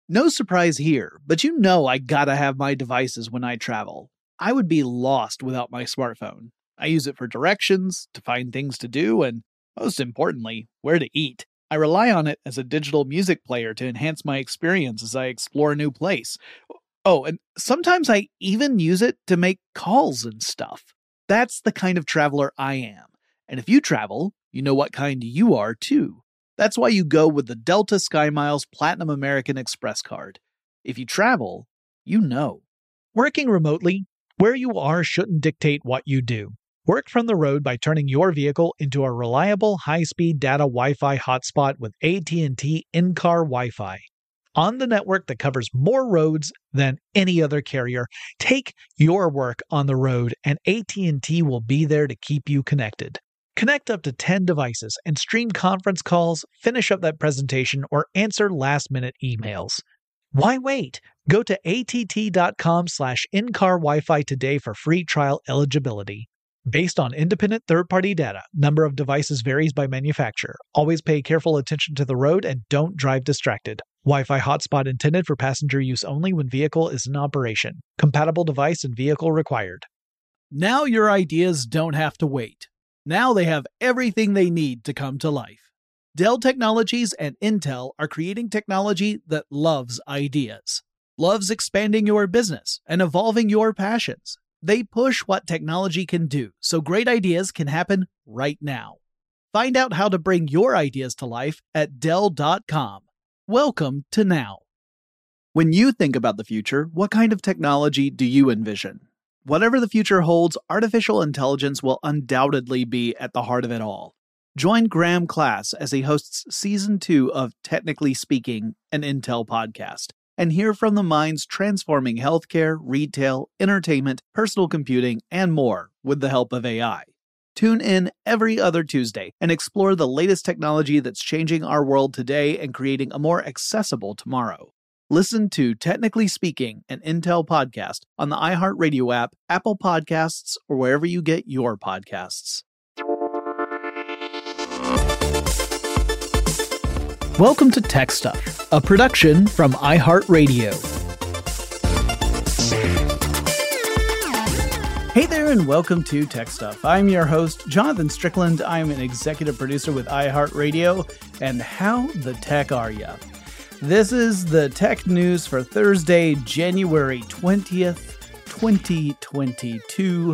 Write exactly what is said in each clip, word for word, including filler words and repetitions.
No surprise here, but you know I gotta have my devices when I travel. I would be lost without my smartphone. I use it for directions, to find things to do, and most importantly, where to eat. I rely on it as a digital music player to enhance my experience as I explore a new place. Oh, and sometimes I even use it to make calls and stuff. That's the kind of traveler I am. And if you travel, you know what kind you are too. That's why you go with the Delta SkyMiles Platinum American Express card. If you travel, you know. Working remotely, where you are shouldn't dictate what you do. Work from the road by turning your vehicle into a reliable high-speed data Wi-Fi hotspot with A T and T in-car Wi-Fi. On the network that covers more roads than any other carrier, take your work on the road and A T and T will be there to keep you connected. Connect up to ten devices and stream conference calls, finish up that presentation, or answer last-minute emails. Why wait? Go to att.com slash in-car Wi-Fi today for free trial eligibility. Based on independent third-party data, number of devices varies by manufacturer. Always pay careful attention to the road and don't drive distracted. Wi-Fi hotspot intended for passenger use only when vehicle is in operation. Compatible device and vehicle required. Now your ideas don't have to wait. Now they have everything they need to come to life. Dell Technologies and Intel are creating technology that loves ideas, loves expanding your business and evolving your passions. They push what technology can do, so great ideas can happen right now. Find out how to bring your ideas to life at Dell dot com. Welcome to now. When you think about the future, what kind of technology do you envision? Whatever the future holds, artificial intelligence will undoubtedly be at the heart of it all. Join Graham Class as he hosts Season two of Technically Speaking, an Intel podcast, and hear from the minds transforming healthcare, retail, entertainment, personal computing, and more with the help of A I. Tune in every other Tuesday and explore the latest technology that's changing our world today and creating a more accessible tomorrow. Listen to Technically Speaking, an Intel podcast on the iHeartRadio app, Apple Podcasts, or wherever you get your podcasts. Welcome to Tech Stuff, a production from iHeartRadio. Hey there and welcome to Tech Stuff. I'm your host, Jonathan Strickland. I'm an executive producer with iHeartRadio. And how the tech are ya? This is the tech news for Thursday, January twentieth, twenty twenty-two.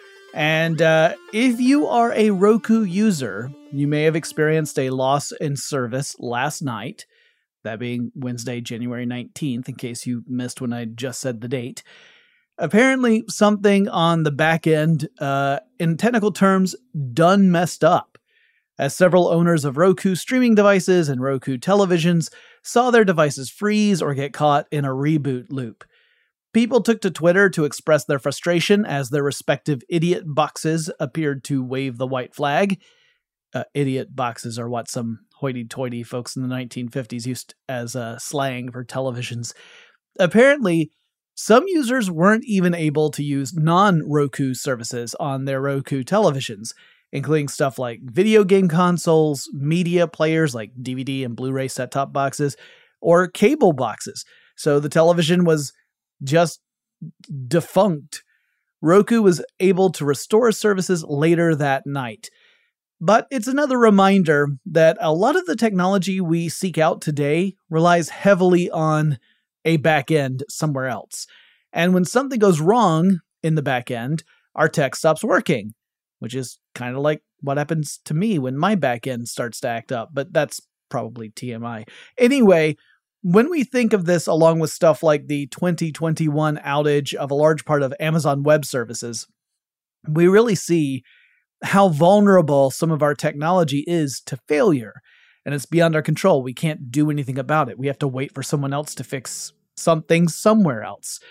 And uh, if you are a Roku user, you may have experienced a loss in service last night, that being Wednesday, January nineteenth, in case you missed when I just said the date. Apparently, something on the back end, uh, in technical terms, done messed up, as several owners of Roku streaming devices and Roku televisions saw their devices freeze or get caught in a reboot loop. People took to Twitter to express their frustration as their respective idiot boxes appeared to wave the white flag. Uh, idiot boxes are what some hoity-toity folks in the nineteen fifties used as uh, slang for televisions. Apparently, some users weren't even able to use non-Roku services on their Roku televisions, including stuff like video game consoles, media players like D V D and Blu-ray set-top boxes, or cable boxes. So the television was just defunct. Roku was able to restore services later that night. But it's another reminder that a lot of the technology we seek out today relies heavily on a back end somewhere else. And when something goes wrong in the back end, our tech stops working, which is kind of like what happens to me when my back end starts to act up, but that's probably T M I. Anyway, when we think of this along with stuff like the twenty twenty-one outage of a large part of Amazon Web Services, we really see how vulnerable some of our technology is to failure. And it's beyond our control. We can't do anything about it. We have to wait for someone else to fix something somewhere else.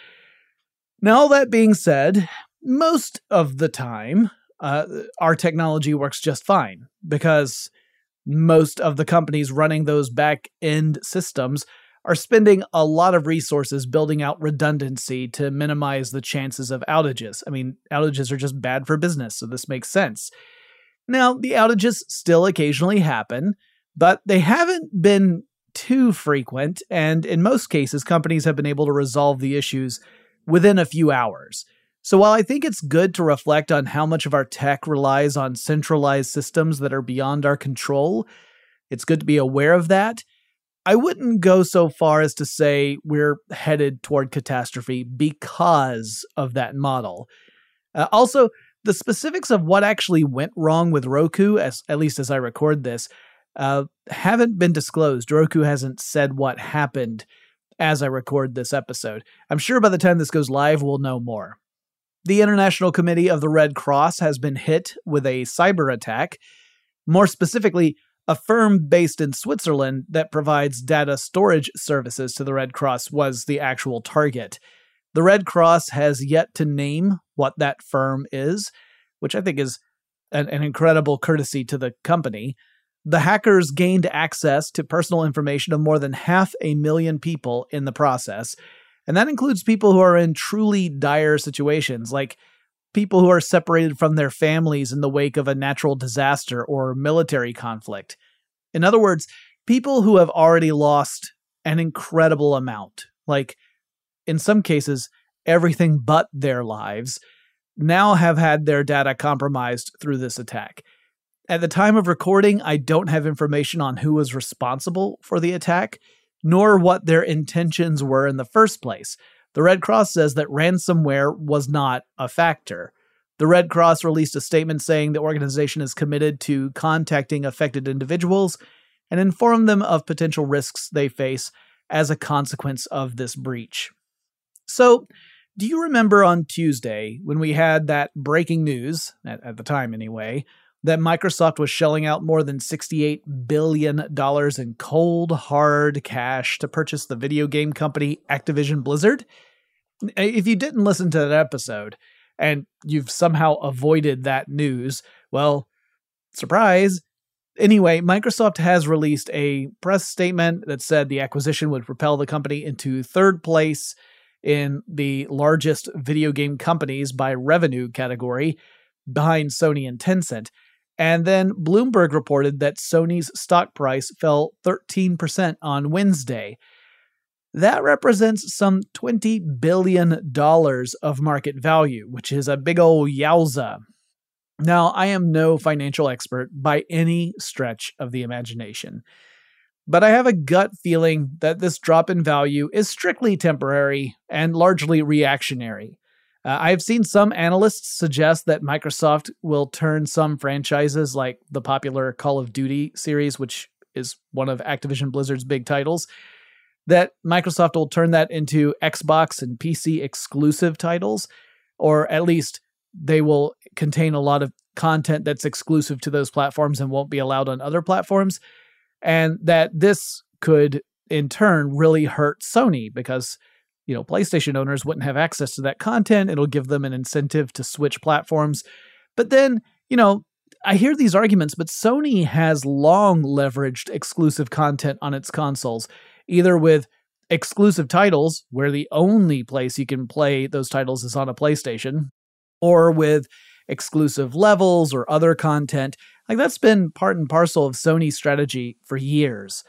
Now, all that being said, most of the time, uh, our technology works just fine because most of the companies running those back-end systems are spending a lot of resources building out redundancy to minimize the chances of outages. I mean, outages are just bad for business, so this makes sense. Now, the outages still occasionally happen, but they haven't been too frequent, and in most cases, companies have been able to resolve the issues within a few hours. So while I think it's good to reflect on how much of our tech relies on centralized systems that are beyond our control, it's good to be aware of that. I wouldn't go so far as to say we're headed toward catastrophe because of that model. Uh, also, the specifics of what actually went wrong with Roku, as at least as I record this, uh, haven't been disclosed. Roku hasn't said what happened as I record this episode. I'm sure by the time this goes live, we'll know more. The International Committee of the Red Cross has been hit with a cyber attack. More specifically, a firm based in Switzerland that provides data storage services to the Red Cross was the actual target. The Red Cross has yet to name what that firm is, which I think is an, an incredible courtesy to the company. The hackers gained access to personal information of more than half a million people in the process, and that includes people who are in truly dire situations, like people who are separated from their families in the wake of a natural disaster or military conflict. In other words, people who have already lost an incredible amount, like in some cases, everything but their lives, now have had their data compromised through this attack. At the time of recording, I don't have information on who was responsible for the attack, nor what their intentions were in the first place. The Red Cross says that ransomware was not a factor. The Red Cross released a statement saying the organization is committed to contacting affected individuals and inform them of potential risks they face as a consequence of this breach. So, do you remember on Tuesday when we had that breaking news, at, at the time anyway, that Microsoft was shelling out more than sixty-eight billion dollars in cold, hard cash to purchase the video game company Activision Blizzard? If you didn't listen to that episode, and you've somehow avoided that news, well, surprise. Anyway, Microsoft has released a press statement that said the acquisition would propel the company into third place in the largest video game companies by revenue category, behind Sony and Tencent. And then Bloomberg reported that Sony's stock price fell thirteen percent on Wednesday. That represents some twenty billion dollars of market value, which is a big ol' yowza. Now, I am no financial expert by any stretch of the imagination, but I have a gut feeling that this drop in value is strictly temporary and largely reactionary. Uh, I've seen some analysts suggest that Microsoft will turn some franchises like the popular Call of Duty series, which is one of Activision Blizzard's big titles, that Microsoft will turn that into Xbox and P C exclusive titles, or at least they will contain a lot of content that's exclusive to those platforms and won't be allowed on other platforms, and that this could in turn really hurt Sony because, you know, PlayStation owners wouldn't have access to that content. It'll give them an incentive to switch platforms. But then, you know, I hear these arguments, but Sony has long leveraged exclusive content on its consoles, either with exclusive titles, where the only place you can play those titles is on a PlayStation, or with exclusive levels or other content. Like, that's been part and parcel of Sony's strategy for years.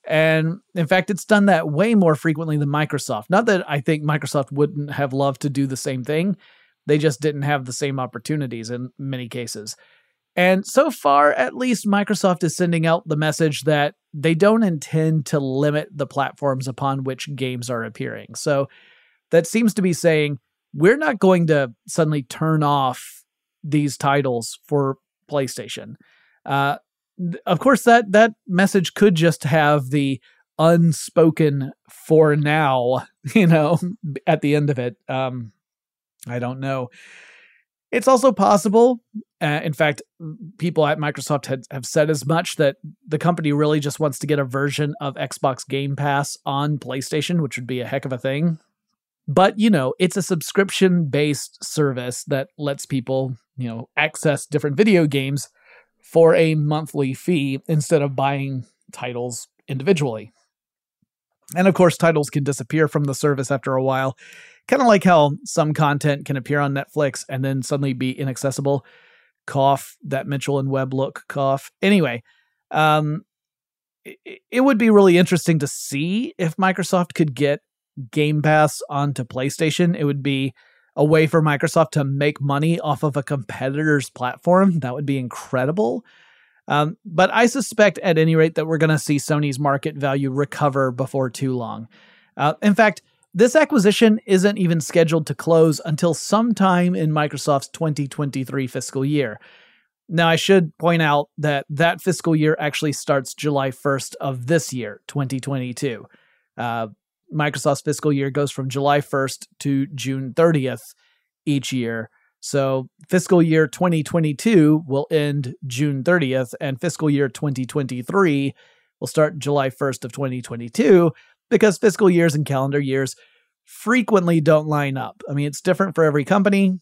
And in fact, it's done that way more frequently than Microsoft. Not that I think Microsoft wouldn't have loved to do the same thing. They just didn't have the same opportunities in many cases. And so far, at least, Microsoft is sending out the message that they don't intend to limit the platforms upon which games are appearing. So that seems to be saying, we're not going to suddenly turn off these titles for PlayStation. Uh, of course, that, that message could just have the unspoken "for now," you know, at the end of it. Um, I don't know. It's also possible, uh, in fact, people at Microsoft had, have said as much, that the company really just wants to get a version of Xbox Game Pass on PlayStation, which would be a heck of a thing. But, you know, it's a subscription-based service that lets people, you know, access different video games for a monthly fee instead of buying titles individually. And of course, titles can disappear from the service after a while. Kind of like how some content can appear on Netflix and then suddenly be inaccessible. Cough, that Mitchell and Webb look, cough. Anyway, um, it, it would be really interesting to see if Microsoft could get Game Pass onto PlayStation. It would be a way for Microsoft to make money off of a competitor's platform. That would be incredible. Um, but I suspect at any rate that we're going to see Sony's market value recover before too long. Uh, in fact, this acquisition isn't even scheduled to close until sometime in Microsoft's twenty twenty-three fiscal year. Now, I should point out that that fiscal year actually starts July first of this year, twenty twenty-two. Uh, Microsoft's fiscal year goes from July first to June thirtieth each year. So fiscal year twenty twenty-two will end June thirtieth, and fiscal year twenty twenty-three will start July first of twenty twenty-two, because fiscal years and calendar years frequently don't line up. I mean, it's different for every company,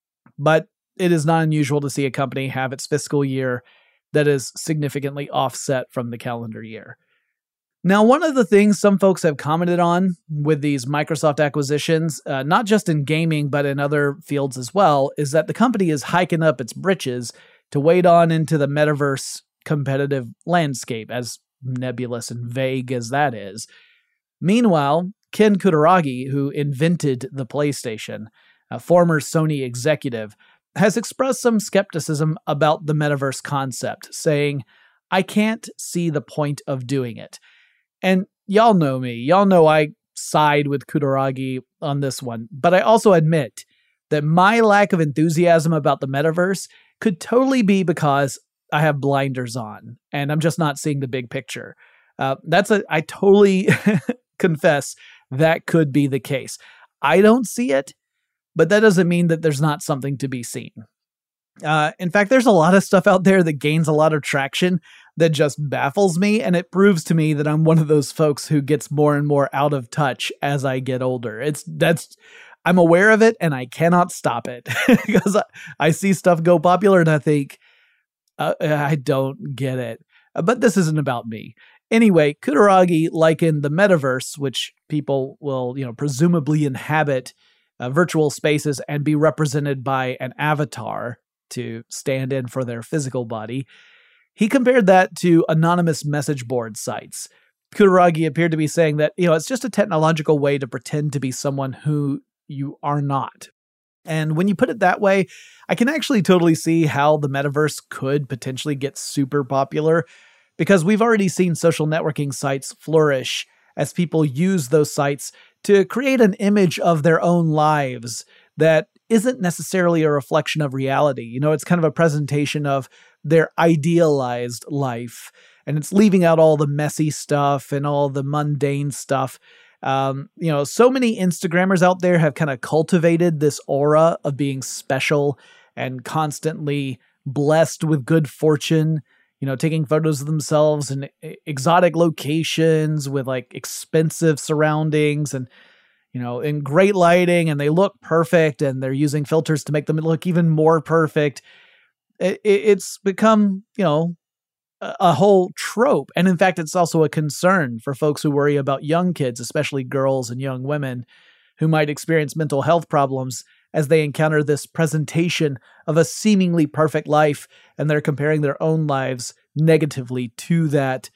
but it is not unusual to see a company have its fiscal year that is significantly offset from the calendar year. Now, one of the things some folks have commented on with these Microsoft acquisitions, uh, not just in gaming, but in other fields as well, is that the company is hiking up its britches to wade on into the metaverse competitive landscape, as nebulous and vague as that is. Meanwhile, Ken Kutaragi, who invented the PlayStation, a former Sony executive, has expressed some skepticism about the metaverse concept, saying, "I can't see the point of doing it." And y'all know me. Y'all know I side with Kutaragi on this one. But I also admit that my lack of enthusiasm about the metaverse could totally be because I have blinders on and I'm just not seeing the big picture. Uh, that's a, I totally confess that could be the case. I don't see it, but that doesn't mean that there's not something to be seen. Uh, in fact, there's a lot of stuff out there that gains a lot of traction that just baffles me, and it proves to me that I'm one of those folks who gets more and more out of touch as I get older. It's that's I'm aware of it, and I cannot stop it because I, I see stuff go popular, and I think uh, I don't get it. But this isn't about me. Anyway, Kutaragi likened the metaverse, which people will, you know, presumably inhabit uh, virtual spaces and be represented by an avatar to stand in for their physical body. He compared that to anonymous message board sites. Kutaragi appeared to be saying that, you know, it's just a technological way to pretend to be someone who you are not. And when you put it that way, I can actually totally see how the metaverse could potentially get super popular, because we've already seen social networking sites flourish as people use those sites to create an image of their own lives that isn't necessarily a reflection of reality. You know, it's kind of a presentation of their idealized life, and it's leaving out all the messy stuff and all the mundane stuff. Um, you know, so many Instagrammers out there have kind of cultivated this aura of being special and constantly blessed with good fortune, you know, taking photos of themselves in exotic locations with like expensive surroundings and, you know, in great lighting, and they look perfect, and they're using filters to make them look even more perfect. It, it's become, you know, a, a whole trope. And in fact, it's also a concern for folks who worry about young kids, especially girls and young women, who might experience mental health problems as they encounter this presentation of a seemingly perfect life, and they're comparing their own lives negatively to that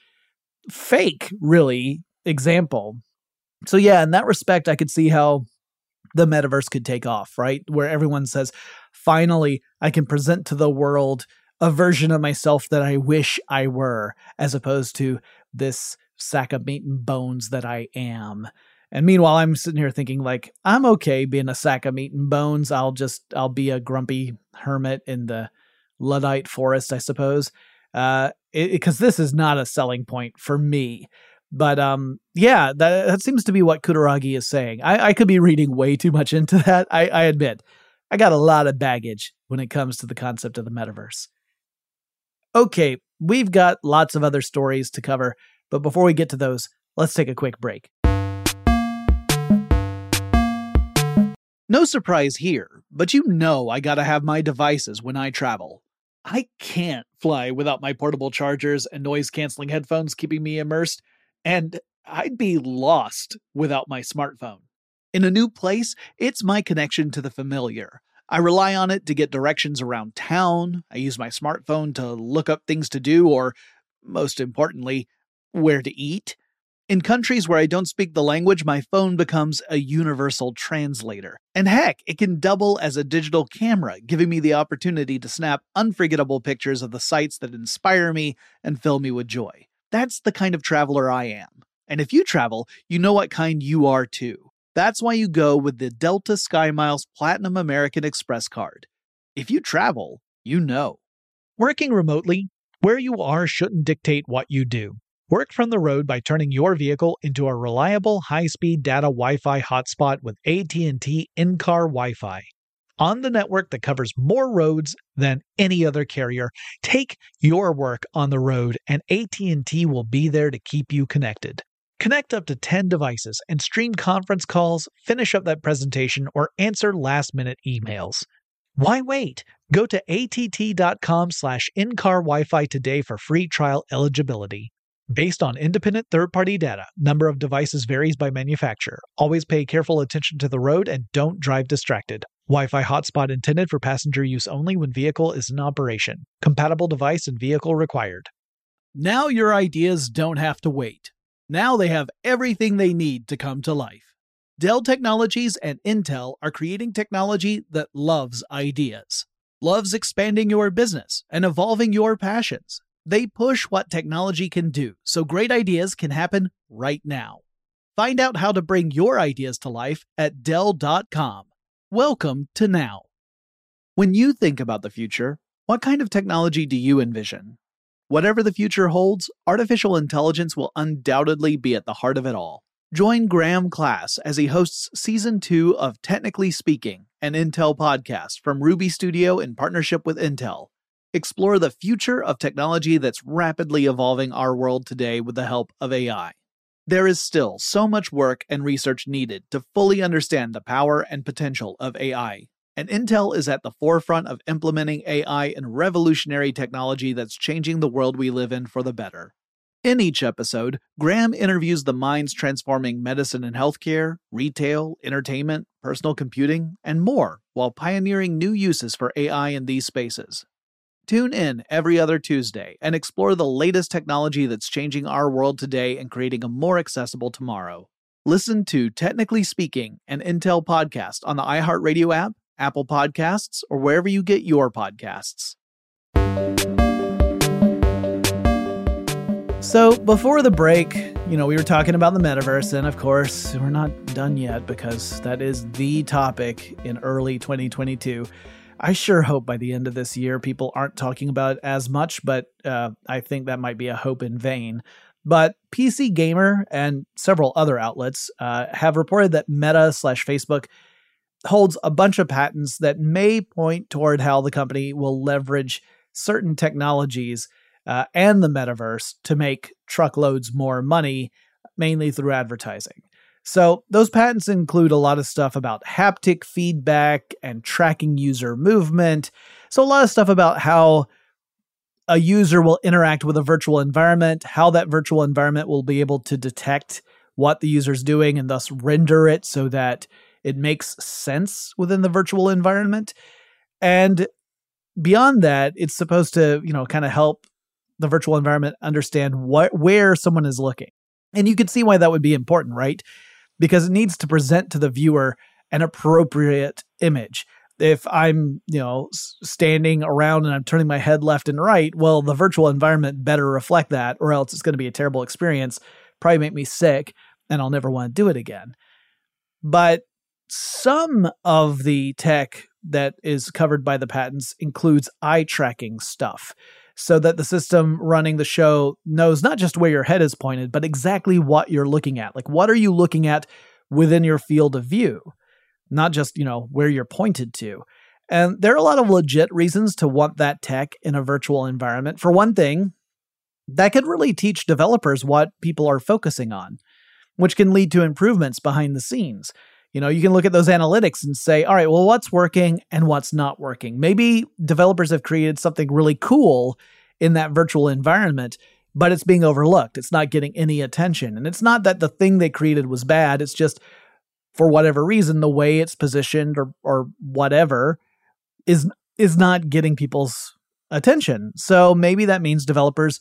fake, really, example. So yeah, in that respect, I could see how the metaverse could take off, right? Where everyone says, finally, I can present to the world a version of myself that I wish I were, as opposed to this sack of meat and bones that I am. And meanwhile, I'm sitting here thinking like, I'm okay being a sack of meat and bones. I'll just, I'll be a grumpy hermit in the Luddite forest, I suppose. Uh, because this is not a selling point for me. But um, yeah, that, that seems to be what Kutaragi is saying. I, I could be reading way too much into that. I, I admit, I got a lot of baggage when it comes to the concept of the metaverse. Okay, we've got lots of other stories to cover, but before we get to those, let's take a quick break. No surprise here, but you know I gotta have my devices when I travel. I can't fly without my portable chargers and noise-canceling headphones keeping me immersed, and I'd be lost without my smartphone. In a new place, it's my connection to the familiar. I rely on it to get directions around town. I use my smartphone to look up things to do, or, most importantly, where to eat. In countries where I don't speak the language, my phone becomes a universal translator. And heck, it can double as a digital camera, giving me the opportunity to snap unforgettable pictures of the sights that inspire me and fill me with joy. That's the kind of traveler I am. And if you travel, you know what kind you are too. That's why you go with the Delta SkyMiles Platinum American Express card. If you travel, you know. Working remotely, where you are shouldn't dictate what you do. Work from the road by turning your vehicle into a reliable high-speed data Wi-Fi hotspot with A T and T in-car Wi-Fi. On the network that covers more roads than any other carrier, take your work on the road and A T and T will be there to keep you connected. Connect up to ten devices and stream conference calls, finish up that presentation, or answer last-minute emails. Why wait? Go to att.com slash in-car Wi-Fi today for free trial eligibility. Based on independent third-party data, number of devices varies by manufacturer. Always pay careful attention to the road and don't drive distracted. Wi-Fi hotspot intended for passenger use only when vehicle is in operation. Compatible device and vehicle required. Now your ideas don't have to wait. Now they have everything they need to come to life. Dell Technologies and Intel are creating technology that loves ideas, loves expanding your business and evolving your passions. They push what technology can do, so great ideas can happen right now. Find out how to bring your ideas to life at Dell dot com. Welcome to now. When you think about the future, what kind of technology do you envision? Whatever the future holds, artificial intelligence will undoubtedly be at the heart of it all. Join Graham Class as he hosts Season two of Technically Speaking, an Intel podcast from Ruby Studio in partnership with Intel. Explore the future of technology that's rapidly evolving our world today with the help of A I. There is still so much work and research needed to fully understand the power and potential of A I, and Intel is at the forefront of implementing A I in revolutionary technology that's changing the world we live in for the better. In each episode, Graham interviews the minds transforming medicine and healthcare, retail, entertainment, personal computing, and more, while pioneering new uses for A I in these spaces. Tune in every other Tuesday and explore the latest technology that's changing our world today and creating a more accessible tomorrow. Listen to Technically Speaking, an Intel podcast on the iHeartRadio app, Apple Podcasts, or wherever you get your podcasts. So before the break, you know, we were talking about the metaverse, and of course, we're not done yet because that is the topic in early twenty twenty-two. I sure hope by the end of this year, people aren't talking about it as much, but uh, I think that might be a hope in vain. But P C Gamer and several other outlets uh, have reported that Meta slash Facebook holds a bunch of patents that may point toward how the company will leverage certain technologies uh, and the metaverse to make truckloads more money, mainly through advertising. So those patents include a lot of stuff about haptic feedback and tracking user movement. So a lot of stuff about how a user will interact with a virtual environment, how that virtual environment will be able to detect what the user's doing and thus render it so that it makes sense within the virtual environment. And beyond that, it's supposed to, you know, kind of help the virtual environment understand what where someone is looking. And you can see why that would be important, right? Because it needs to present to the viewer an appropriate image. If I'm, you know, standing around and I'm turning my head left and right, well, the virtual environment better reflect that, or else it's going to be a terrible experience, probably make me sick, and I'll never want to do it again. But some of the tech that is covered by the patents includes eye tracking stuff, so that the system running the show knows not just where your head is pointed, but exactly what you're looking at. Like, what are you looking at within your field of view? Not just, you know, where you're pointed to. And there are a lot of legit reasons to want that tech in a virtual environment. For one thing, that could really teach developers what people are focusing on, which can lead to improvements behind the scenes. You know, you can look at those analytics and say, all right, well, what's working and what's not working? Maybe developers have created something really cool in that virtual environment, but it's being overlooked. It's not getting any attention. And it's not that the thing they created was bad. It's just, for whatever reason, the way it's positioned or or whatever is is not getting people's attention. So maybe that means developers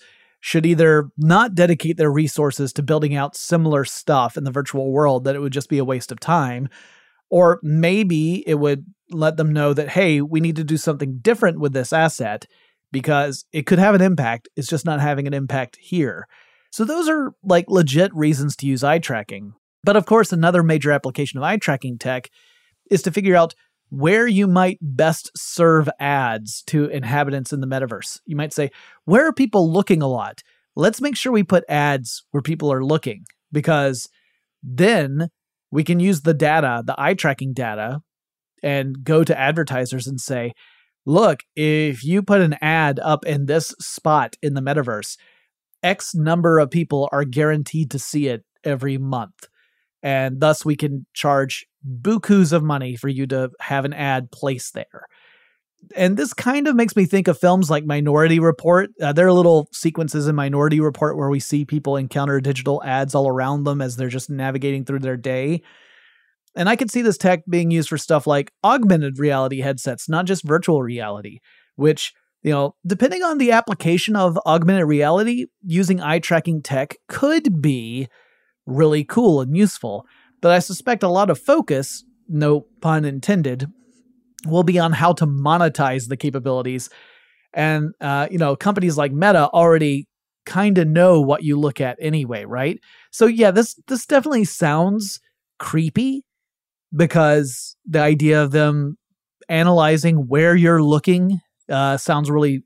should either not dedicate their resources to building out similar stuff in the virtual world, that it would just be a waste of time, or maybe it would let them know that, hey, we need to do something different with this asset because it could have an impact. It's just not having an impact here. So those are like legit reasons to use eye tracking. But of course, another major application of eye tracking tech is to figure out where you might best serve ads to inhabitants in the metaverse. You might say, where are people looking a lot? Let's make sure we put ads where people are looking, because then we can use the data, the eye tracking data, and go to advertisers and say, look, if you put an ad up in this spot in the metaverse, X number of people are guaranteed to see it every month. And thus we can charge bukus of money for you to have an ad placed there. And this kind of makes me think of films like Minority Report. Uh, there are little sequences in Minority Report where we see people encounter digital ads all around them as they're just navigating through their day. And I could see this tech being used for stuff like augmented reality headsets, not just virtual reality, which, you know, depending on the application of augmented reality, using eye tracking tech could be really cool and useful. But I suspect a lot of focus, no pun intended, will be on how to monetize the capabilities. And, uh, you know, companies like Meta already kind of know what you look at anyway, right? So yeah, this this definitely sounds creepy, because the idea of them analyzing where you're looking uh, sounds really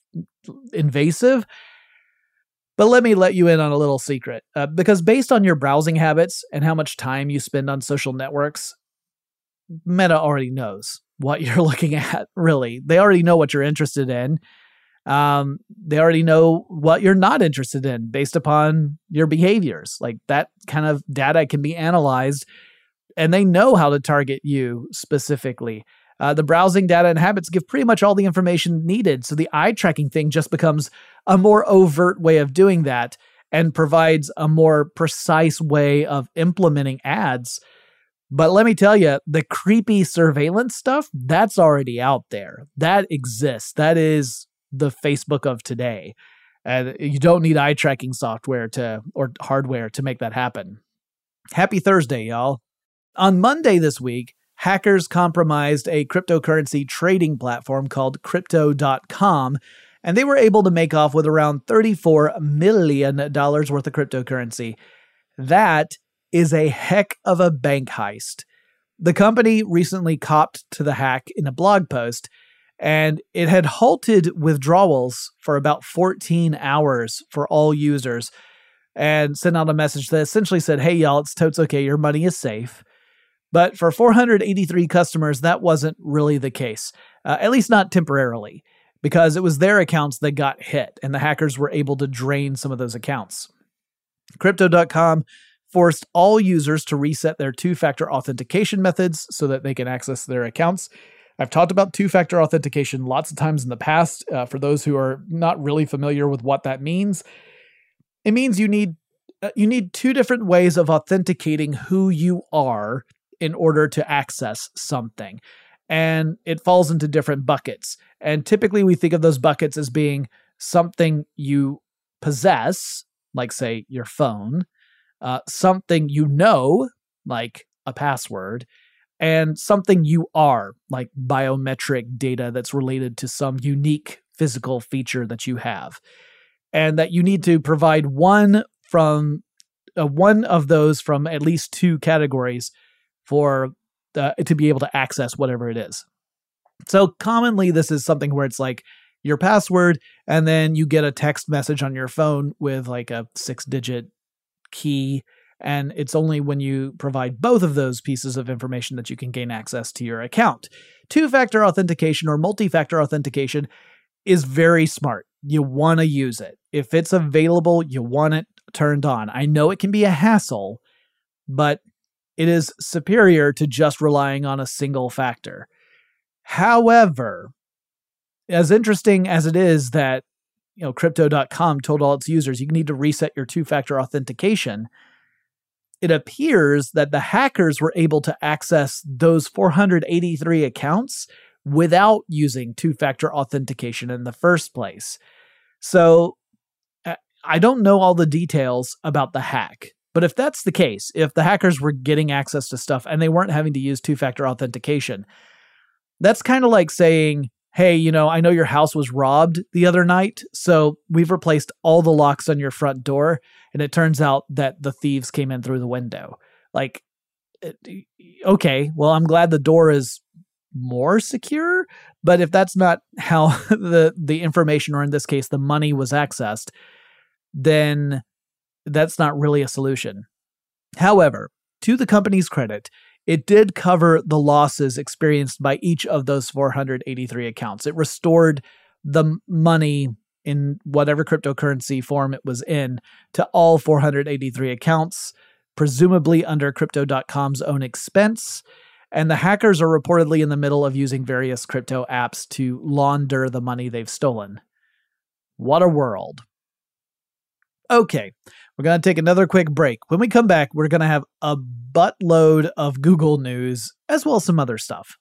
invasive. But let me let you in on a little secret, uh, because based on your browsing habits and how much time you spend on social networks, Meta already knows what you're looking at, really. They already know what you're interested in. Um, they already know what you're not interested in based upon your behaviors. Like, that kind of data can be analyzed, and they know how to target you specifically. Uh, the browsing data and habits give pretty much all the information needed. So the eye tracking thing just becomes a more overt way of doing that and provides a more precise way of implementing ads. But let me tell you, the creepy surveillance stuff, that's already out there. That exists. That is the Facebook of today. And you don't need eye tracking software to or hardware to make that happen. Happy Thursday, y'all. On Monday this week, hackers compromised a cryptocurrency trading platform called Crypto dot com, and they were able to make off with around thirty-four million dollars worth of cryptocurrency. That is a heck of a bank heist. The company recently copped to the hack in a blog post, and it had halted withdrawals for about fourteen hours for all users, and sent out a message that essentially said, hey, y'all, it's totes okay, your money is safe. But for four hundred eighty-three customers, that wasn't really the case, uh, at least not temporarily, because it was their accounts that got hit, and the hackers were able to drain some of those accounts. Crypto dot com forced all users to reset their two-factor authentication methods so that they can access their accounts. I've talked about two-factor authentication lots of times in the past. Uh, for those who are not really familiar with what that means, it means you need uh, you need two different ways of authenticating who you are in order to access something. And it falls into different buckets. And typically we think of those buckets as being something you possess, like say your phone, uh, something you know, like a password, and something you are, like biometric data that's related to some unique physical feature that you have. And that you need to provide one from uh, one of those from at least two categories for uh, to be able to access whatever it is. So commonly this is something where it's like your password, and then you get a text message on your phone with like a six-digit key, and it's only when you provide both of those pieces of information that you can gain access to your account. Two-factor authentication or multi-factor authentication is very smart. You want to use it. If it's available, you want it turned on. I know it can be a hassle, but it is superior to just relying on a single factor. However, as interesting as it is that, you know, Crypto dot com told all its users you need to reset your two-factor authentication, it appears that the hackers were able to access those four hundred eighty-three accounts without using two-factor authentication in the first place. So, uh, I don't know all the details about the hack, but if that's the case, if the hackers were getting access to stuff and they weren't having to use two-factor authentication, that's kind of like saying, hey, you know, I know your house was robbed the other night, so we've replaced all the locks on your front door, and it turns out that the thieves came in through the window. Like, okay, well, I'm glad the door is more secure, but if that's not how the, the information, or in this case, the money was accessed, then that's not really a solution. However, to the company's credit, it did cover the losses experienced by each of those four hundred eighty-three accounts. It restored the money in whatever cryptocurrency form it was in to all four hundred eighty-three accounts, presumably under Crypto dot com's own expense. And the hackers are reportedly in the middle of using various crypto apps to launder the money they've stolen. What a world. Okay, we're going to take another quick break. When we come back, we're going to have a buttload of Google news, as well as some other stuff.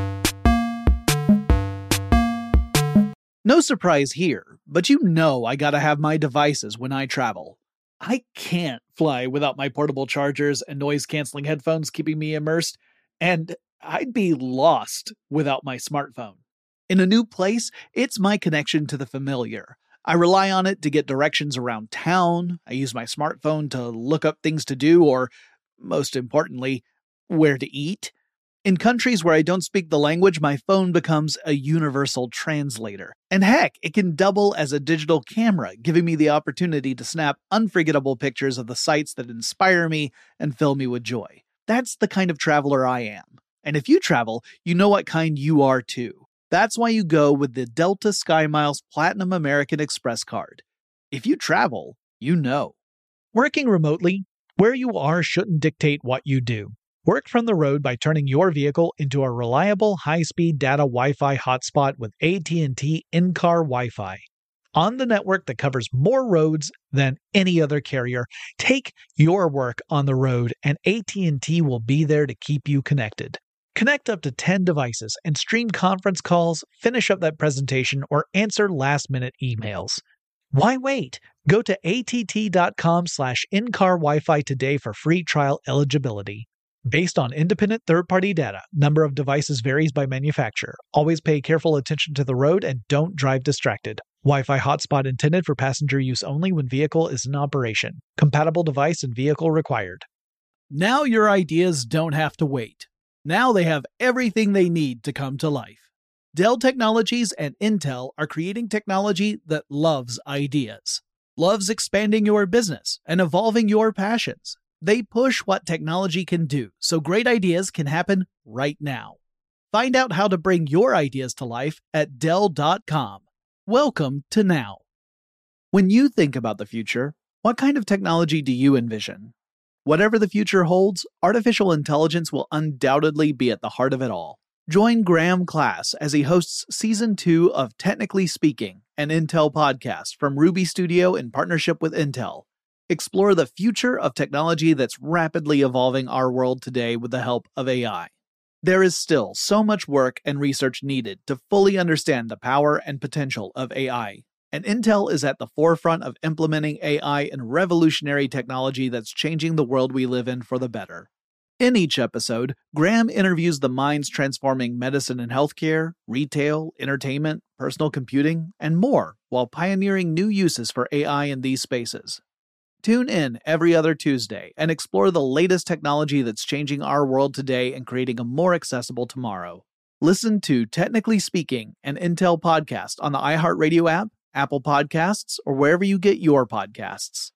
No surprise here, but you know I gotta have my devices when I travel. I can't fly without my portable chargers and noise-canceling headphones keeping me immersed, and I'd be lost without my smartphone. In a new place, it's my connection to the familiar. I rely on it to get directions around town. I use my smartphone to look up things to do, or, most importantly, where to eat. In countries where I don't speak the language, my phone becomes a universal translator. And heck, it can double as a digital camera, giving me the opportunity to snap unforgettable pictures of the sights that inspire me and fill me with joy. That's the kind of traveler I am. And if you travel, you know what kind you are too. That's why you go with the Delta SkyMiles Platinum American Express card. If you travel, you know. Working remotely, where you are shouldn't dictate what you do. Work from the road by turning your vehicle into a reliable high-speed data Wi-Fi hotspot with A T and T in-car Wi-Fi. On the network that covers more roads than any other carrier, take your work on the road and A T and T will be there to keep you connected. Connect up to ten devices and stream conference calls, finish up that presentation, or answer last-minute emails. Why wait? Go to att.com slash in-car Wi-Fi today for free trial eligibility. Based on independent third-party data, number of devices varies by manufacturer. Always pay careful attention to the road and don't drive distracted. Wi-Fi hotspot intended for passenger use only when vehicle is in operation. Compatible device and vehicle required. Now your ideas don't have to wait. Now they have everything they need to come to life. Dell Technologies and Intel are creating technology that loves ideas, loves expanding your business and evolving your passions. They push what technology can do, so great ideas can happen right now. Find out how to bring your ideas to life at Dell dot com. Welcome to now. When you think about the future, what kind of technology do you envision? Whatever the future holds, artificial intelligence will undoubtedly be at the heart of it all. Join Graham Class as he hosts Season two of Technically Speaking, an Intel podcast from Ruby Studio in partnership with Intel. Explore the future of technology that's rapidly evolving our world today with the help of A I. There is still so much work and research needed to fully understand the power and potential of A I, and Intel is at the forefront of implementing A I in revolutionary technology that's changing the world we live in for the better. In each episode, Graham interviews the minds transforming medicine and healthcare, retail, entertainment, personal computing, and more, while pioneering new uses for A I in these spaces. Tune in every other Tuesday and explore the latest technology that's changing our world today and creating a more accessible tomorrow. Listen to Technically Speaking, an Intel podcast on the iHeartRadio app, Apple Podcasts, or wherever you get your podcasts.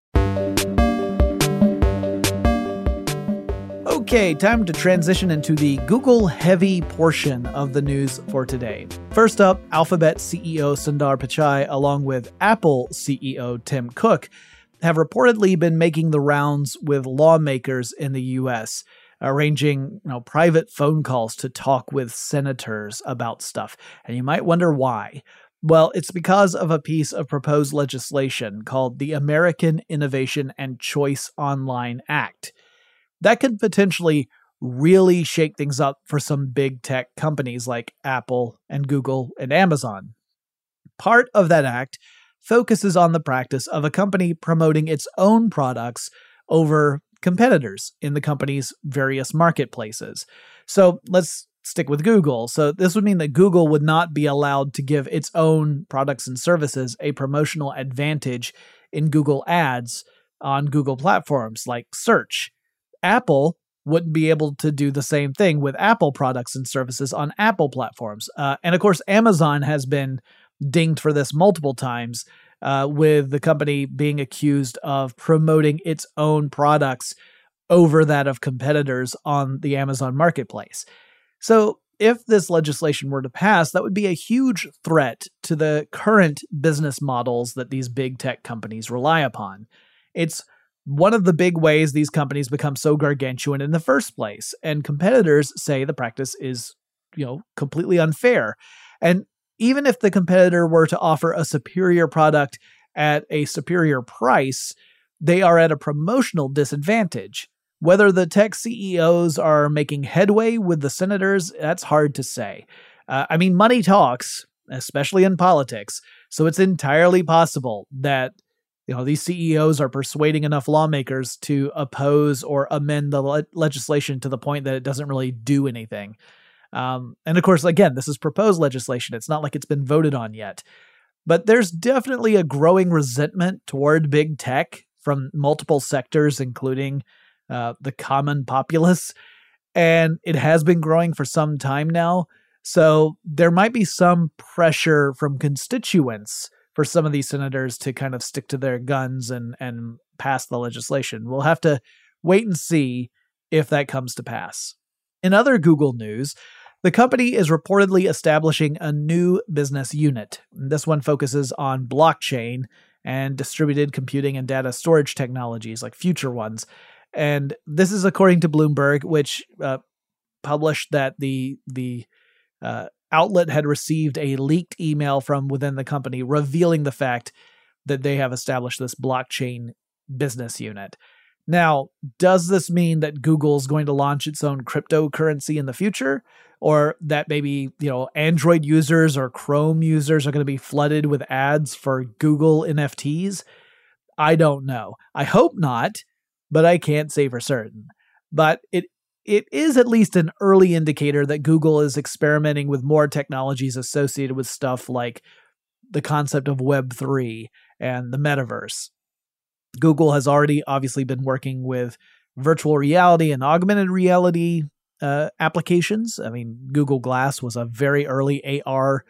Okay, time to transition into the Google-heavy portion of the news for today. First up, Alphabet C E O Sundar Pichai, along with Apple C E O Tim Cook, have reportedly been making the rounds with lawmakers in the U S, arranging, you know, private phone calls to talk with senators about stuff. And you might wonder why. Well, it's because of a piece of proposed legislation called the American Innovation and Choice Online Act. That could potentially really shake things up for some big tech companies like Apple and Google and Amazon. Part of that act focuses on the practice of a company promoting its own products over competitors in the company's various marketplaces. So let's stick with Google. So this would mean that Google would not be allowed to give its own products and services a promotional advantage in Google Ads on Google platforms like search. Apple wouldn't be able to do the same thing with Apple products and services on Apple platforms. Uh, and of course, Amazon has been dinged for this multiple times, uh, with the company being accused of promoting its own products over that of competitors on the Amazon marketplace. So if this legislation were to pass, that would be a huge threat to the current business models that these big tech companies rely upon. It's one of the big ways these companies become so gargantuan in the first place, and competitors say the practice is, you know, completely unfair. And even if the competitor were to offer a superior product at a superior price, they are at a promotional disadvantage. Whether the tech C E Os are making headway with the senators, that's hard to say. Uh, I mean, money talks, especially in politics, so it's entirely possible that, you know, these C E Os are persuading enough lawmakers to oppose or amend the le- legislation to the point that it doesn't really do anything. Um, and of course, again, this is proposed legislation. It's not like it's been voted on yet. But there's definitely a growing resentment toward big tech from multiple sectors, including uh, the common populace. And it has been growing for some time now. So there might be some pressure from constituents for some of these senators to kind of stick to their guns and, and pass the legislation. We'll have to wait and see if that comes to pass. In other Google news, the company is reportedly establishing a new business unit. This one focuses on blockchain and distributed computing and data storage technologies like future ones. And this is according to Bloomberg, which uh, published that the the uh, outlet had received a leaked email from within the company revealing the fact that they have established this blockchain business unit. Now, does this mean that Google is going to launch its own cryptocurrency in the future? Or that maybe, you know, Android users or Chrome users are going to be flooded with ads for Google N F Ts? I don't know. I hope not, but I can't say for certain. But it it is at least an early indicator that Google is experimenting with more technologies associated with stuff like the concept of Web three and the metaverse. Google has already obviously been working with virtual reality and augmented reality uh, applications. I mean, Google Glass was a very early A R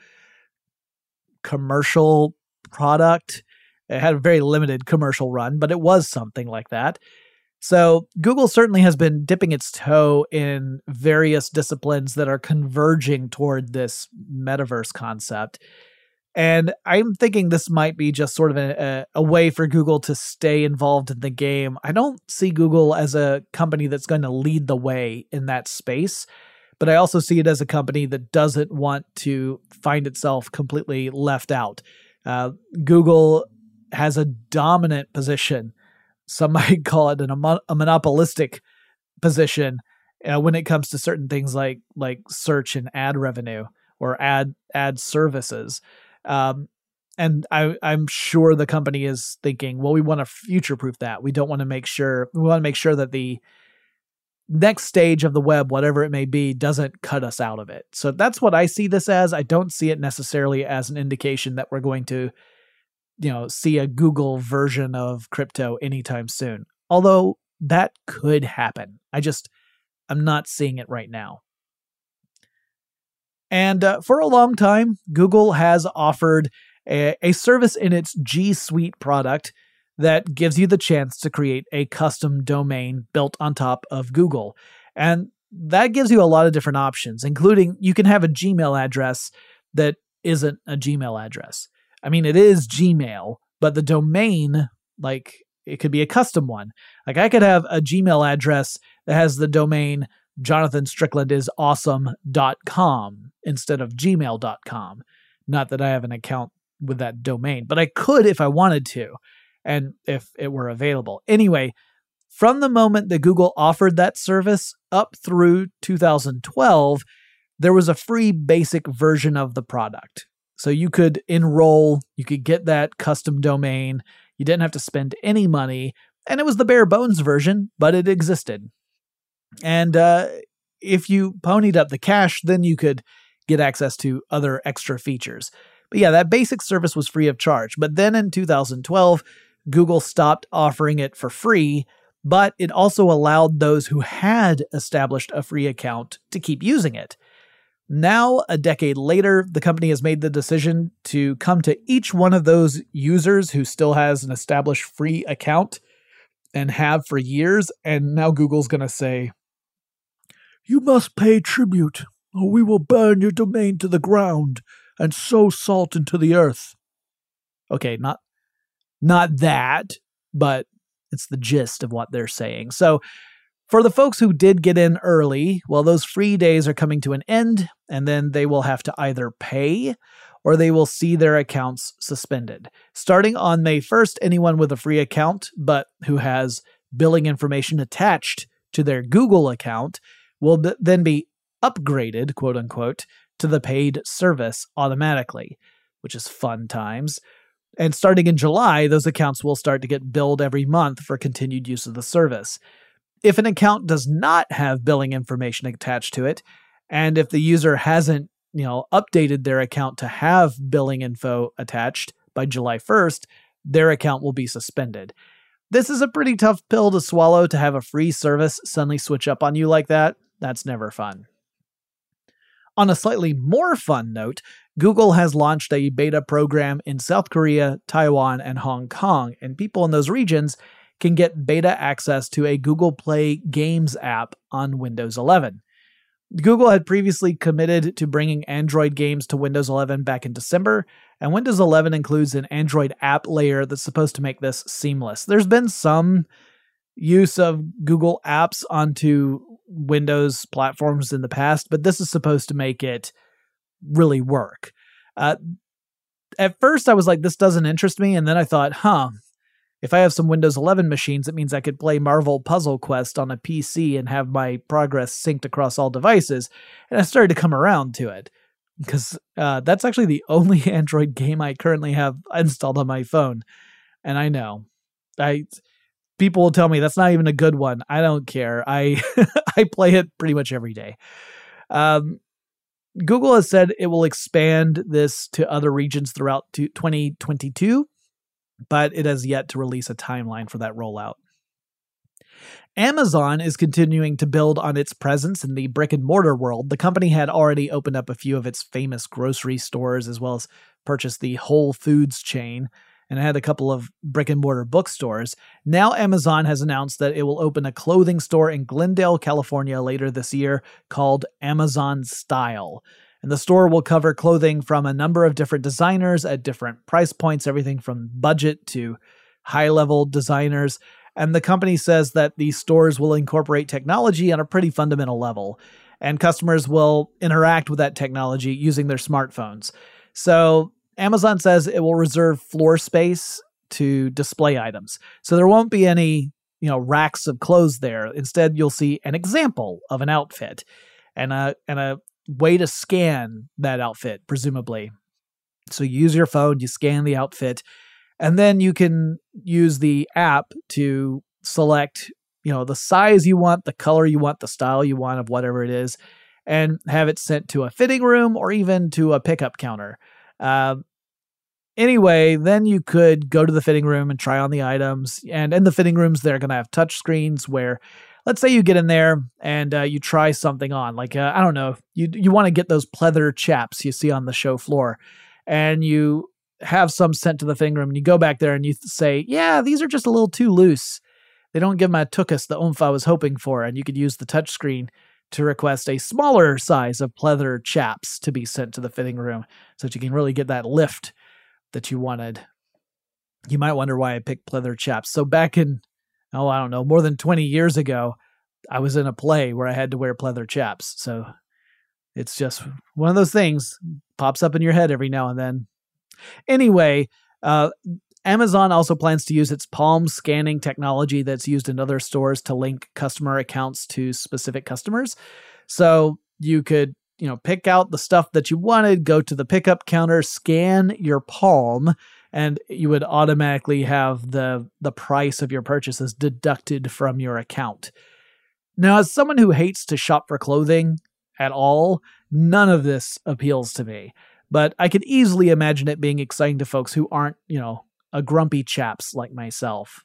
commercial product. It had a very limited commercial run, but it was something like that. So Google certainly has been dipping its toe in various disciplines that are converging toward this metaverse concept. And I'm thinking this might be just sort of a, a, a way for Google to stay involved in the game. I don't see Google as a company that's going to lead the way in that space, but I also see it as a company that doesn't want to find itself completely left out. Uh, Google has a dominant position. Some might call it an, a monopolistic position uh, when it comes to certain things like like search and ad revenue or ad ad services. Um, and I, I'm sure the company is thinking, well, we want to future-proof that. We don't want to make sure, we want to make sure that the next stage of the web, whatever it may be, doesn't cut us out of it. So that's what I see this as. I don't see it necessarily as an indication that we're going to, you know, see a Google version of crypto anytime soon. Although that could happen. I just, I'm not seeing it right now. And uh, for a long time, Google has offered a, a service in its G Suite product that gives you the chance to create a custom domain built on top of Google. And that gives you a lot of different options, including you can have a Gmail address that isn't a Gmail address. I mean, it is Gmail, but the domain, like, it could be a custom one. Like, I could have a Gmail address that has the domain jonathan strickland is awesome dot com instead of gmail dot com. Not that I have an account with that domain, but I could if I wanted to, and if it were available. Anyway, from the moment that Google offered that service up through two thousand twelve, there was a free basic version of the product. So you could enroll, you could get that custom domain. You didn't have to spend any money. And it was the bare bones version, but it existed. And uh, if you ponied up the cash, then you could get access to other extra features. But yeah, that basic service was free of charge. But then in two thousand twelve, Google stopped offering it for free, but it also allowed those who had established a free account to keep using it. Now, a decade later, the company has made the decision to come to each one of those users who still has an established free account and have for years, and now Google's going to say, "You must pay tribute, or we will burn your domain to the ground and sow salt into the earth." Okay, not not that, but it's the gist of what they're saying. So for the folks who did get in early, well, those free days are coming to an end, and then they will have to either pay or they will see their accounts suspended. Starting on May first, anyone with a free account, but who has billing information attached to their Google account, will th- then be upgraded, quote unquote, to the paid service automatically, which is fun times. And starting in July, those accounts will start to get billed every month for continued use of the service. If an account does not have billing information attached to it, and if the user hasn't, you know, updated their account to have billing info attached by July first, their account will be suspended. This is a pretty tough pill to swallow, to have a free service suddenly switch up on you like that. That's never fun. On a slightly more fun note, Google has launched a beta program in South Korea, Taiwan, and Hong Kong, and people in those regions can get beta access to a Google Play Games app on Windows eleven. Google had previously committed to bringing Android games to Windows eleven back in December, and Windows eleven includes an Android app layer that's supposed to make this seamless. There's been some use of Google apps onto Windows platforms in the past, but this is supposed to make it really work. Uh, at first, I was like, this doesn't interest me, and then I thought, huh, if I have some Windows eleven machines, it means I could play Marvel Puzzle Quest on a P C and have my progress synced across all devices. And I started to come around to it because uh, that's actually the only Android game I currently have installed on my phone. And I know, I people will tell me that's not even a good one. I don't care. I I play it pretty much every day. Um, Google has said it will expand this to other regions throughout twenty twenty-two. But it has yet to release a timeline for that rollout. Amazon is continuing to build on its presence in the brick-and-mortar world. The company had already opened up a few of its famous grocery stores, as well as purchased the Whole Foods chain, and had a couple of brick-and-mortar bookstores. Now Amazon has announced that it will open a clothing store in Glendale, California later this year called Amazon Style. And the store will cover clothing from a number of different designers at different price points, everything from budget to high-level designers. And the company says that these stores will incorporate technology on a pretty fundamental level, and customers will interact with that technology using their smartphones. So Amazon says it will reserve floor space to display items. So there won't be any, you know, racks of clothes there. Instead, you'll see an example of an outfit and a and a way to scan that outfit, presumably. So you use your phone, you scan the outfit, and then you can use the app to select, you know, the size you want, the color you want, the style you want of whatever it is, and have it sent to a fitting room or even to a pickup counter. Uh, anyway, then you could go to the fitting room and try on the items. And in the fitting rooms, they're going to have touch screens where, let's say you get in there and uh, you try something on, like, uh, I don't know, you you want to get those pleather chaps you see on the show floor, and you have some sent to the fitting room, and you go back there and you say, yeah, these are just a little too loose. They don't give my tuchus the oomph I was hoping for, and you could use the touch screen to request a smaller size of pleather chaps to be sent to the fitting room so that you can really get that lift that you wanted. You might wonder why I picked pleather chaps. So back in, oh, I don't know, more than twenty years ago, I was in a play where I had to wear pleather chaps. So it's just one of those things, pops up in your head every now and then. Anyway, uh, Amazon also plans to use its palm scanning technology that's used in other stores to link customer accounts to specific customers. So you could you know, pick out the stuff that you wanted, go to the pickup counter, scan your palm, and you would automatically have the the price of your purchases deducted from your account. Now, as someone who hates to shop for clothing at all, none of this appeals to me. But I could easily imagine it being exciting to folks who aren't, you know, a grumpy chaps like myself.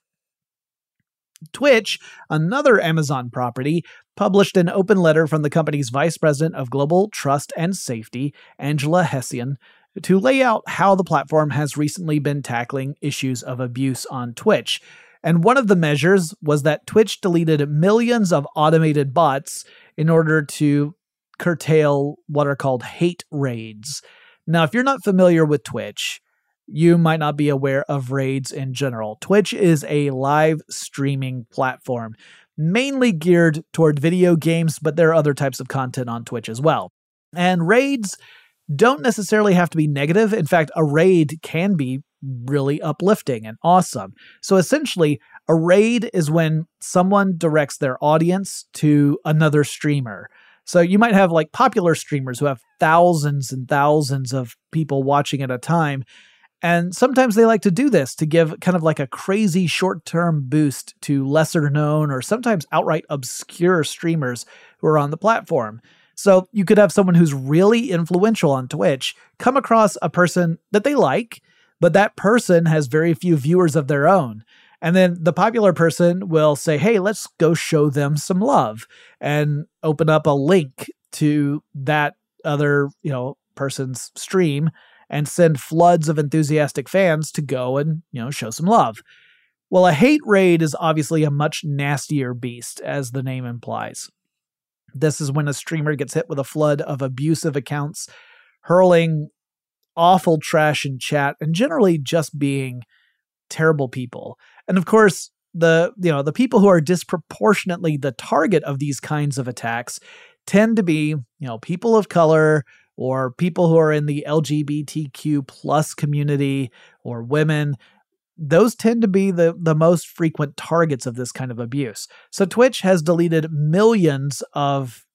Twitch, another Amazon property, published an open letter from the company's Vice President of Global Trust and Safety, Angela Hessian, to lay out how the platform has recently been tackling issues of abuse on Twitch. And one of the measures was that Twitch deleted millions of automated bots in order to curtail what are called hate raids. Now, if you're not familiar with Twitch, you might not be aware of raids in general. Twitch is a live streaming platform, mainly geared toward video games, but there are other types of content on Twitch as well. And raids don't necessarily have to be negative. In fact, a raid can be really uplifting and awesome. So essentially, a raid is when someone directs their audience to another streamer. So you might have like popular streamers who have thousands and thousands of people watching at a time. And sometimes they like to do this to give kind of like a crazy short-term boost to lesser known or sometimes outright obscure streamers who are on the platform. So you could have someone who's really influential on Twitch come across a person that they like, but that person has very few viewers of their own. And then the popular person will say, hey, let's go show them some love, and open up a link to that other, you know, person's stream and send floods of enthusiastic fans to go and, you know, show some love. Well, a hate raid is obviously a much nastier beast, as the name implies. This is when a streamer gets hit with a flood of abusive accounts, hurling awful trash in chat, and generally just being terrible people. And of course, the you know the people who are disproportionately the target of these kinds of attacks tend to be, you know, people of color, or people who are in the L G B T Q plus community, or women. Those tend to be the, the most frequent targets of this kind of abuse. So Twitch has deleted millions of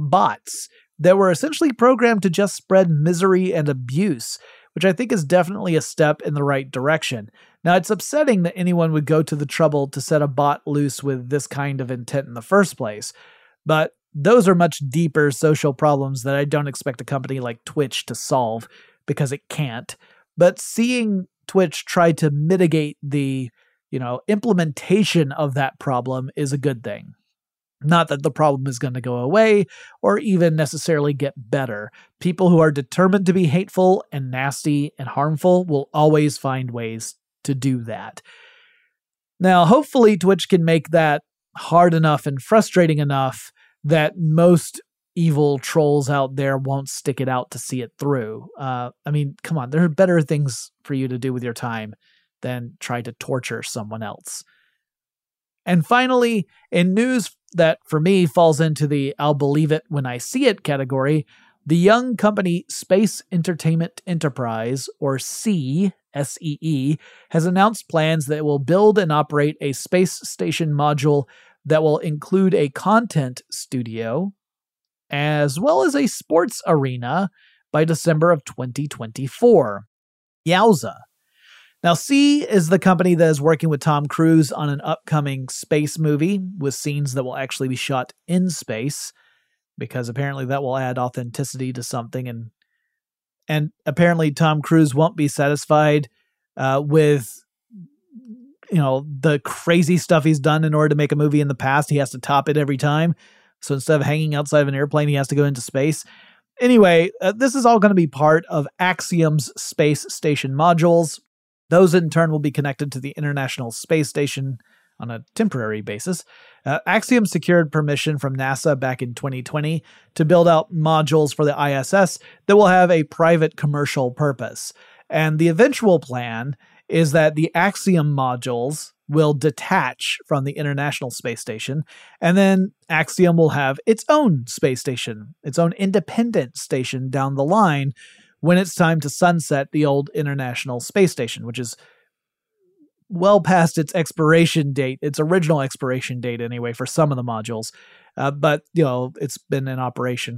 bots that were essentially programmed to just spread misery and abuse, which I think is definitely a step in the right direction. Now, it's upsetting that anyone would go to the trouble to set a bot loose with this kind of intent in the first place, but those are much deeper social problems that I don't expect a company like Twitch to solve, because it can't. But seeing Twitch try to mitigate the, you know, implementation of that problem is a good thing. Not that the problem is going to go away or even necessarily get better. People who are determined to be hateful and nasty and harmful will always find ways to do that. Now, hopefully Twitch can make that hard enough and frustrating enough that most evil trolls out there won't stick it out to see it through. Uh, I mean, come on, there are better things for you to do with your time than try to torture someone else. And finally, in news that for me falls into the I'll believe it when I see it category, the young company Space Entertainment Enterprise, or SEE, S E E, has announced plans that it will build and operate a space station module that will include a content studio, as well as a sports arena by December of twenty twenty-four. Yowza. Now, SEE is the company that is working with Tom Cruise on an upcoming space movie with scenes that will actually be shot in space, because apparently that will add authenticity to something. And and apparently Tom Cruise won't be satisfied uh, with, you know, the crazy stuff he's done in order to make a movie in the past. He has to top it every time. So instead of hanging outside of an airplane, he has to go into space. Anyway, uh, this is all going to be part of Axiom's space station modules. Those in turn will be connected to the International Space Station on a temporary basis. Uh, Axiom secured permission from NASA back in twenty twenty to build out modules for the I S S that will have a private commercial purpose. And the eventual plan is that the Axiom modules will detach from the International Space Station, and then Axiom will have its own space station, its own independent station down the line when it's time to sunset the old International Space Station, which is well past its expiration date, its original expiration date anyway, for some of the modules. Uh, but, you know, it's been in operation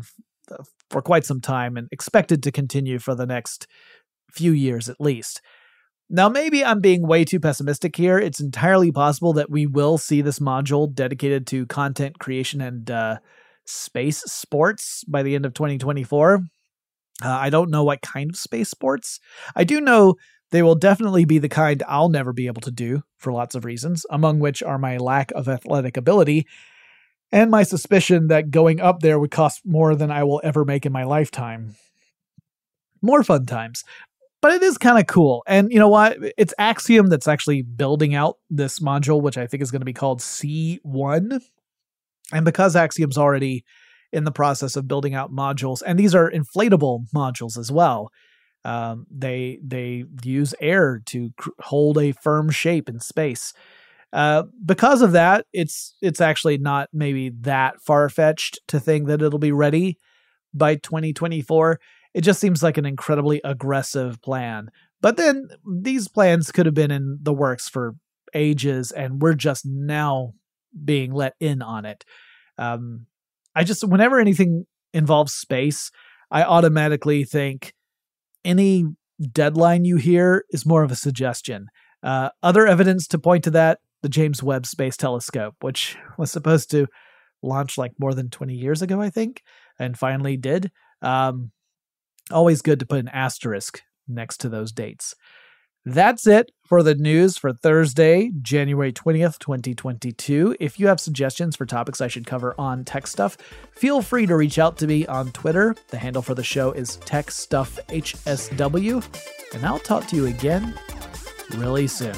for quite some time and expected to continue for the next few years at least. Now, maybe I'm being way too pessimistic here. It's entirely possible that we will see this module dedicated to content creation and uh, space sports by the end of twenty twenty-four. Uh, I don't know what kind of space sports. I do know they will definitely be the kind I'll never be able to do for lots of reasons, among which are my lack of athletic ability and my suspicion that going up there would cost more than I will ever make in my lifetime. More fun times. But it is kind of cool. And you know what? It's Axiom that's actually building out this module, which I think is going to be called C one. And because Axiom's already in the process of building out modules, and these are inflatable modules as well, um, they they use air to cr- hold a firm shape in space. Uh, because of that, it's it's actually not maybe that far-fetched to think that it'll be ready by twenty twenty-four. It just seems like an incredibly aggressive plan. But then these plans could have been in the works for ages, and we're just now being let in on it. Um, I just, whenever anything involves space, I automatically think any deadline you hear is more of a suggestion. Uh, other evidence to point to that, the James Webb Space Telescope, which was supposed to launch like more than twenty years ago, I think, and finally did. Um, Always good to put an asterisk next to those dates. That's it for the news for Thursday, January twentieth, twenty twenty-two. If you have suggestions for topics I should cover on Tech Stuff, feel free to reach out to me on Twitter. The handle for the show is Tech Stuff H S W, and I'll talk to you again really soon.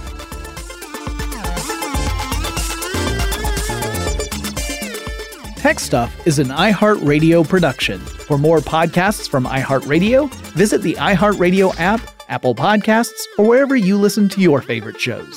Tech Stuff is an iHeartRadio production. For more podcasts from iHeartRadio, visit the iHeartRadio app, Apple Podcasts, or wherever you listen to your favorite shows.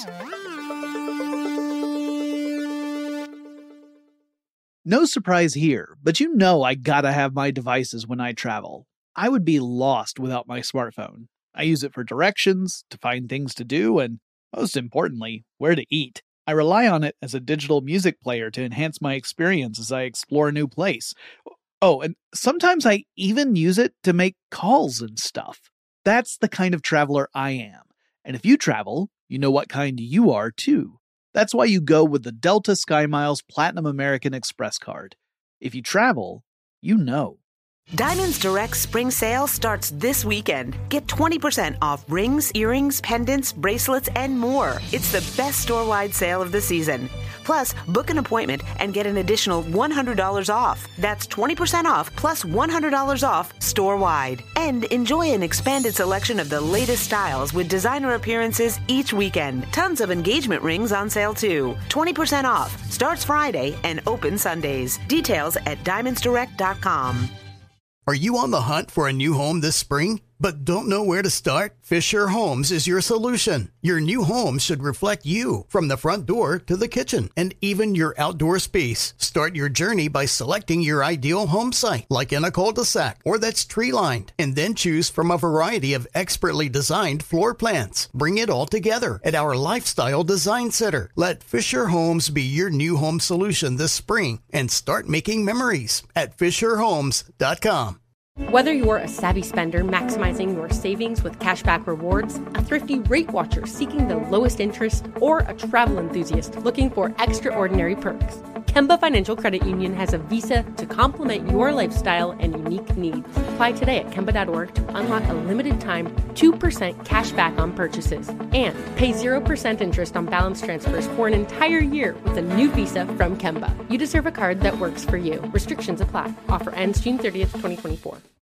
No surprise here, but you know I gotta have my devices when I travel. I would be lost without my smartphone. I use it for directions, to find things to do, and most importantly, where to eat. I rely on it as a digital music player to enhance my experience as I explore a new place. Oh, and sometimes I even use it to make calls and stuff. That's the kind of traveler I am. And if you travel, you know what kind you are too. That's why you go with the Delta SkyMiles Platinum American Express card. If you travel, you know. Diamonds Direct Spring Sale starts this weekend. Get twenty percent off rings, earrings, pendants, bracelets, and more. It's the best store-wide sale of the season. Plus, book an appointment and get an additional one hundred dollars off. That's twenty percent off plus one hundred dollars off store-wide. And enjoy an expanded selection of the latest styles with designer appearances each weekend. Tons of engagement rings on sale too. twenty percent off. Starts Friday and open Sundays. Details at diamonds direct dot com. Are you on the hunt for a new home this spring, but don't know where to start? Fisher Homes is your solution. Your new home should reflect you, from the front door to the kitchen, and even your outdoor space. Start your journey by selecting your ideal home site, like in a cul-de-sac or that's tree-lined, and then choose from a variety of expertly designed floor plans. Bring it all together at our Lifestyle Design Center. Let Fisher Homes be your new home solution this spring and start making memories at fisher homes dot com. Whether you're a savvy spender maximizing your savings with cashback rewards, a thrifty rate watcher seeking the lowest interest, or a travel enthusiast looking for extraordinary perks, Kemba Financial Credit Union has a visa to complement your lifestyle and unique needs. Apply today at Kemba dot org to unlock a limited time two percent cash back on purchases and pay zero percent interest on balance transfers for an entire year with a new visa from Kemba. You deserve a card that works for you. Restrictions apply. Offer ends June thirtieth, twenty twenty-four.